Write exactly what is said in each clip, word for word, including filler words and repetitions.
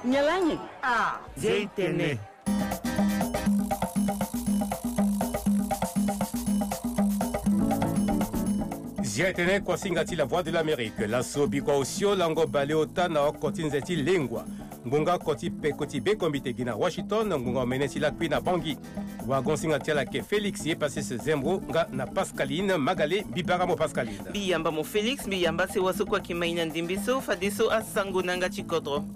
Nyalanyi. Ah, Zaytene. Zaytene kwa singati la voix de l'Amérique. La sobi kwa osio lango baleota na okotinzeti lengwa. Ngunga koti pe koti be kombite gina Washington, ngunga menesi la kui na Bangui. Wagon singati la ke Félix ye passé ce zembro nga na Pascaline Magale bibara mo Pascaline. Biyamba mo Félix, biyamba se waso kwa kimaina ndimbiso fadeso asango nanga chikodro.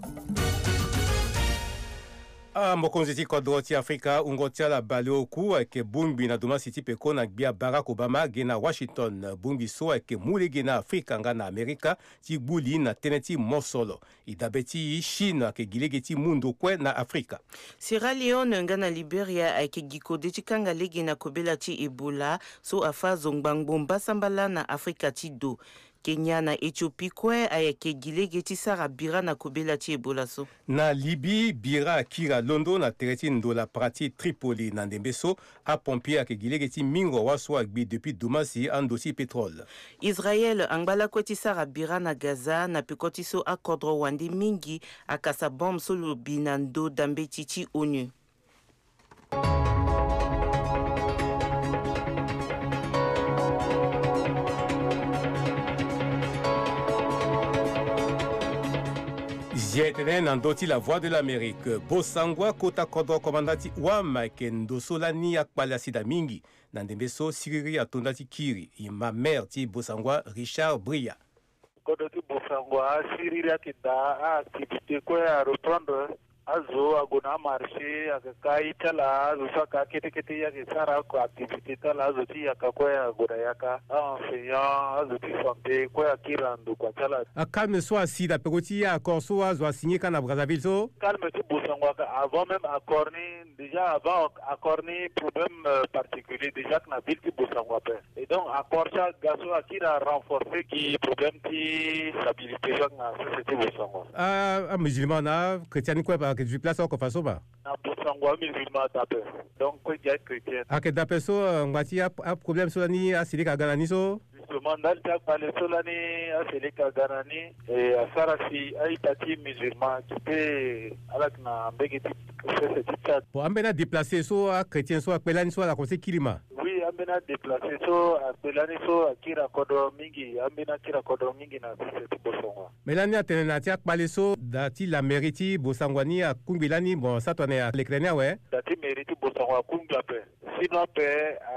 Ah, mokonzi ti kodro ti Afrika ungotia la baleo ku ke bumbi na doma city peko na bia Barack Obama gena Washington bumbi so ke mule gena Afrika nga na Amerika ti buli na teneti mosolo idabeti China ke gilegeti mundu kwe na Afrika. Sierra Leone nga na Liberia ke gikode ti kanga lege na kobela ti Ebola so afa zongbangbo mbasambala na Afrika ti do. Kenya na Ethiopie kwe ayeke gilege ti sara bira na kobela ti Ebola so. Na Libye bira kira londo na tereti ndola prati Tripoli na ndembeso a pompier ke gilege ti mingo waso agbi depuis domasi andosi pétrole. Israël angbala kwe ti sara bira na Gaza na pekoti so akodro wandi mingi akasa bombe so lobi na ndo dambe ti ti ONU. Zaytene nandoti la voix de l'Amérique. Bosangwa kota kodro komandati wama ke ndosolani akpala sida mingi. Nandembeso siriri atondati kiri. Ima mère ti Bosangwa Richard Bria. Kodoti Bosangwa siriri akita activité kwe a reprendre azo agona marché akakai tala azo saka kete kete yake sara ko activité tala azo ti akakwe agona yaka enseignant azo ti santé ko akirando kwa tala akalme so asida pekoti ya accord so azo asigné kana Brazzaville so calme ti Bosangwa avant même accord ni déjà avant accord ni problème euh, particulier déjà que na ville ti Bosangwa pe et donc accord ça gaso akira renforcer qui problème ti stabilité na société Bosangwa ah musulman na chrétien quoi que du place au façon ba na Bosangwa musulman tape donc quoi dia chrétien a que d'après so ngati a problème so ni a sili ka ganani so justement dal ta parler so la ni a sili ka ganani et a sarasi a itati musulman qui peut avec na mbegeti c'est c'est pour ambena déplacer so a chrétien so a pelani so la conseil kilima oui ambena déplacer so a pelani so akira kodo mingi ambena kira kodo mingi na c'est Bosangwa melani atena ti akpale so dati la mérite Bosangwani a kumbilani bon ça tourne à l'écrania ouais dati mérite Bosangwa kumba pe sinon pe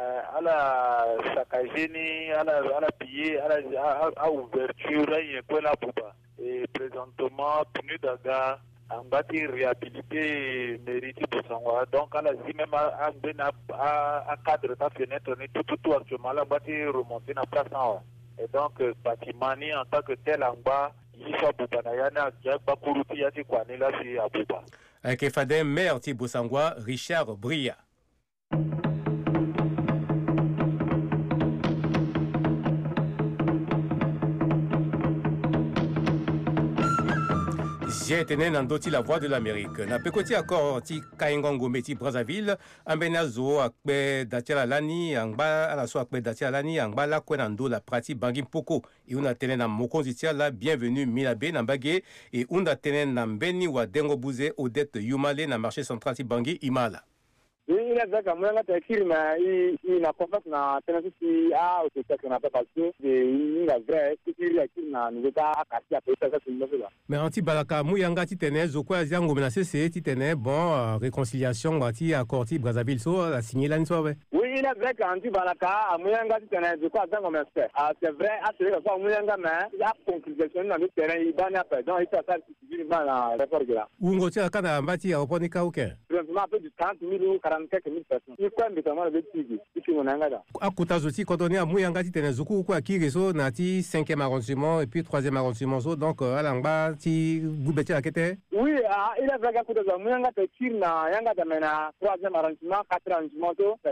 ala sakajeni ala ala piller ala a ouverture y ko la buba et présentement pinu daga ambati réhabilité mérite Bosangwa donc ala si même a bena a cadre ta fenêtre ni tout tout actuellement la bati remonter na place en et donc bâtiment ni en tant que tel en bas Yisha Boubana yana Jagba Kuruti yati kwa nila si Abuba. Avec Fadem maire ti Bosangwa Richard Bria. Zaytene nandoti la voix de l'Amérique. Na pekoti accord ti Kaingongo meti Brazzaville, ambena zo akbe datia lani angba ala so akbe datia lani angba la kwenando la prati Bangui Mpoko. E una tene na mokonzi tia la bienvenue Milabe na mbage e unda tene na mbeni wa Dengo Buze Odette Yumale na marché central ti Bangui Imala. Il a dit que moi, il il n'a pas fait na tennis si ah c'est ça qu'on a pas parce que il a vrai que il a qui na nous pas casser après ça c'est une chose. Mais anti balaka muyanga ti tene zo kwa zango menacé c'est ti tene bon réconciliation bati accord ti Brazzaville so a signé là so ouais. Oui, il a vrai qu'anti balaka muyanga ti tene zo kwa zango menacé. Ah c'est vrai, ah c'est vrai que muyanga mais il a conclusion dans le terrain il va n'a pas donc il ça c'est du mal à rapport là. Où ngoti kana mbati a oponika OK. Vraiment peu du trente mille quarante-quelques mille personnes. Il faut évidemment le petit qui on a là. Akuta zoti kodoni a muyanga ti tene zuku kwa ki reso na ti cinquième arrondissement et puis troisième arrondissement so donc alangba ti bubeti akete. Oui, il a vrai qu'akuta zo muyanga te tir na yanga ta mena troisième arrondissement, quatrième arrondissement so ici la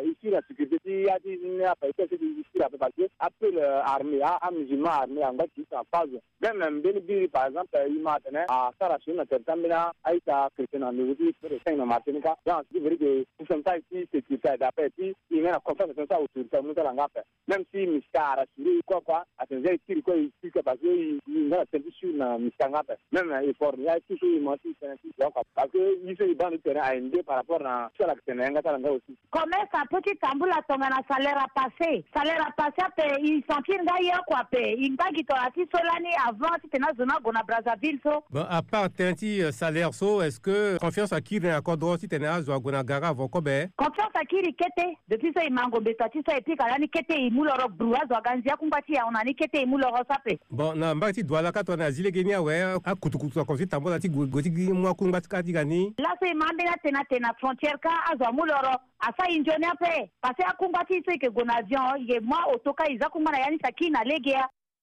sécurité si a dit n'a pas été difficile à passer après l'armée à musulman armée en bas qui s'en passe même même bien par exemple il m'a donné à Sarasou na tertamina aïta chrétien en Europe pour les cinq Martinica donc c'est vrai que tout ça ici c'est qui fait d'après puis il y a confiance dans ça autour ça nous allons faire même si Miska rassuré quoi quoi à ce j'ai tiré quoi il que parce que il a été sur na Miska ngapa même il faut il y a tout il m'a dit c'est donc parce que il fait dans le terrain à N D par rapport à ça la Sénégal ça aussi comment ça petit tambour la tombe na salaire à passer salaire à passer il sentir d'ailleurs quoi paye il pas qui t'aura dit solani avant si t'es dans zone gona Brazzaville so bon à part tenti salaire so est-ce que confiance à qui encore droit si t'es dans zone gona gara vont combien confiance à qui kete depuis ça il mango betati ça et puis quand ni kete il mouloro broua zoganzia kumbati ya on ni kete il mouloro sape bon na mbati douala ka tona zile genia ouais a kutukutu comme si tambo lati goti moi kumbati ka digani là c'est mandela tena tena frontière ka azo mouloro asa injonia pe parce que kumbati c'est que gonavion il moi otoka iza kumbana yani sakina legea.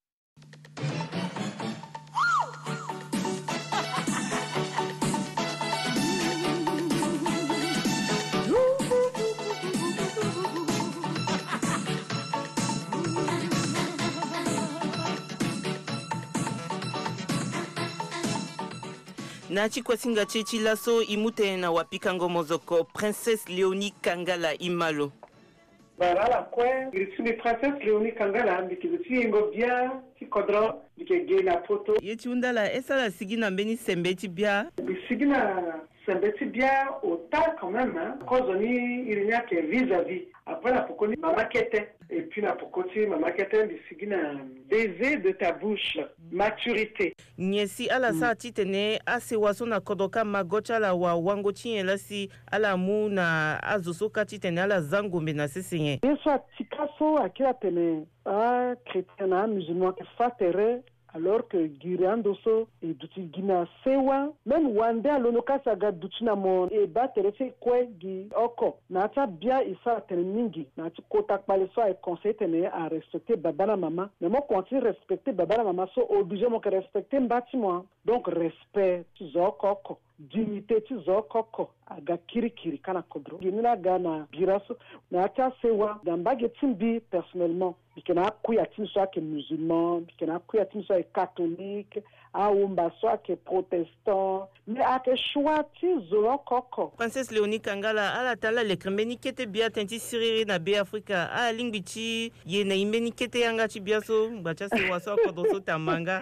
na chikwasinga chechi laso imute na wapika ngomozoko Princesse Léonie Kangala Imalo barala kwe grisuni Princesse Léonie Kangala mbikiziti ngobia tikodro dikegena poto yechiundala esala sigina mbeni sembeti bia bisigina sembeti bia ota quand même hein cause ni il n'y a que vis-à-vis après la pokoni mama kete et puis la pokoti mama kete bisigina baiser de ta bouche maturité nyesi ala mm. sa titene ase wasona kodoka magocha la wa wango chiela si ala mu na azusoka titene ala zangombe na sesenye eso tikaso akira tene a chrétien musulman que fatere alors que Girandoso et duti gina sewa même wande alonoka saga dutina mon e batere se kwe gi oko na ta bia isa teningi na ti kota paleso e conseil tene à respecter babana mama mais moi continue respecter babana mama so obligé mo que respecter mbati moi donc respect zoko dignité ti zoko aga kirikiri kana kodro ginina gana biraso na ta sewa dambage timbi personnellement bikena kuya tin soit que musulman bikena kuya tin soit catholique a umba soit que protestant mais a que choix ti zolo koko Princesse Léonie Kangala ala tala le krembeni kete bia tenti siriri na be Afrika a lingbichi ye na imbeni kete yanga ti biaso bacha se waso ko doso tamanga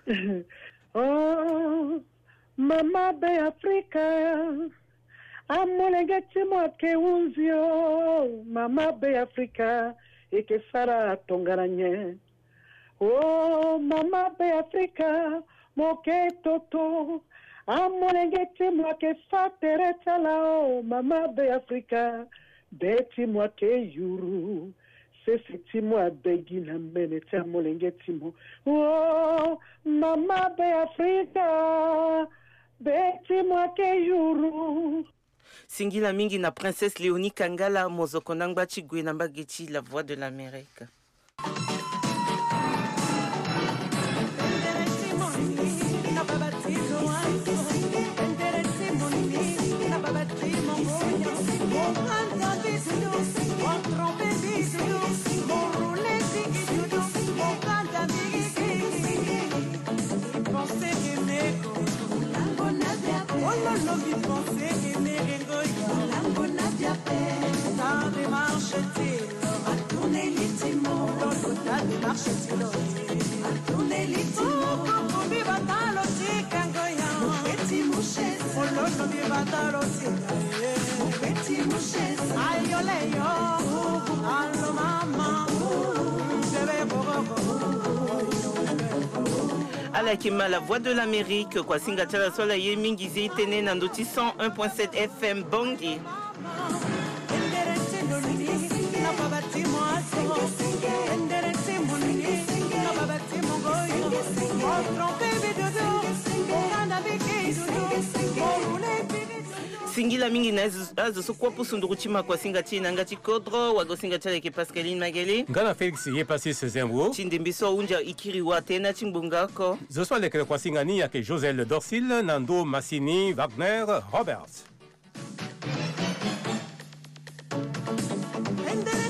oh mama be Afrika amolenge ti mo ke unzio mama be Afrika et que Sarah Tongaranye. Oh, mama be Afrika, moke toto. Amolengeti moi que fatere chalao, mama be Afrika. Beti moi que yuru. C'est si moi begina mene chamolengeti mo. Oh, mama be Afrika. Beti moi que yuru. Singila mingi na Princesse Léonie Kangala mozoko nangba chigwe namba gechi la voix de l'Amérique. Ala kima la voix de l'Amérique kwa singa tala sola ye mingi zi tene nandoti cent un point sept F M Bongi. Singila mingi na azo so kwa pusunduru chima kwa singa china ngati kodro wago singa chale ke Pascaline Mageli ngana Felix ye passé ce zembo chindembiso unja ikiri wa tena chimbungako zo so le kwa singa ni yake Josel Dorsil Nando Massini Wagner Roberts.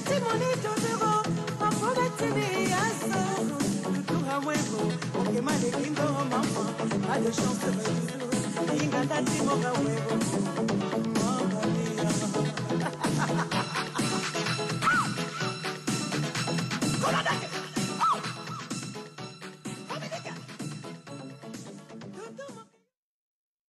pas de chance, inganda tingo ka wego